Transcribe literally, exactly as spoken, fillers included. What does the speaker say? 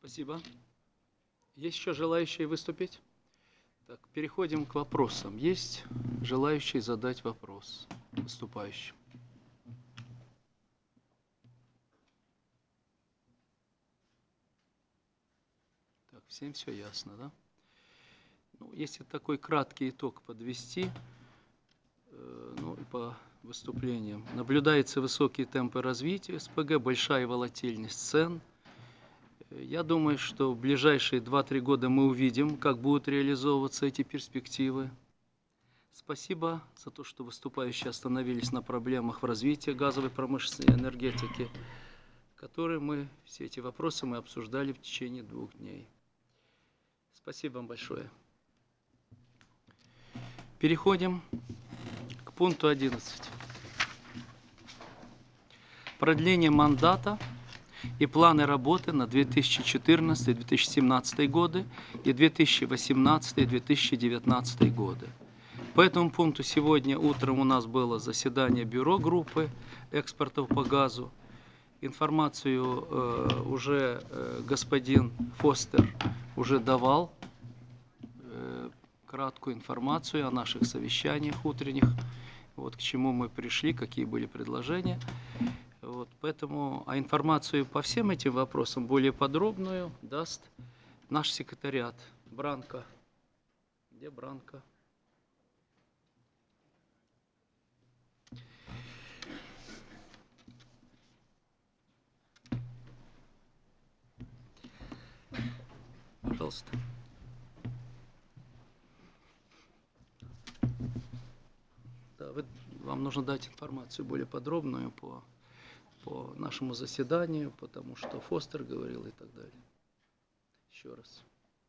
Спасибо. Есть еще желающие выступить? Так, переходим к вопросам. Есть желающие задать вопрос выступающим? Так, всем все ясно, да? Ну, если такой краткий итог подвести, э, ну и по выступлениям. Наблюдаются высокие темпы развития СПГ, большая волатильность цен. Я думаю, что в ближайшие два-три года мы увидим, как будут реализовываться эти перспективы. Спасибо за то, что выступающие остановились на проблемах в развитии газовой промышленности и энергетики, которые мы, все эти вопросы мы обсуждали в течение двух дней. Спасибо вам большое. Переходим к пункту одиннадцать. Продление мандата и планы работы на две тысячи четырнадцатый — две тысячи семнадцатый годы и две тысячи восемнадцатый — две тысячи девятнадцатый годы. По этому пункту сегодня утром у нас было заседание бюро группы экспортов по газу. Информацию э, уже э, господин Фостер уже давал, э, краткую информацию о наших совещаниях утренних, вот к чему мы пришли, какие были предложения. Вот, поэтому, а информацию по всем этим вопросам, более подробную, даст наш секретариат. Бранко. Где Бранко? Пожалуйста. Да, вы, вам нужно дать информацию более подробную по, по нашему заседанию, потому что Фостер говорил и так далее. Еще раз.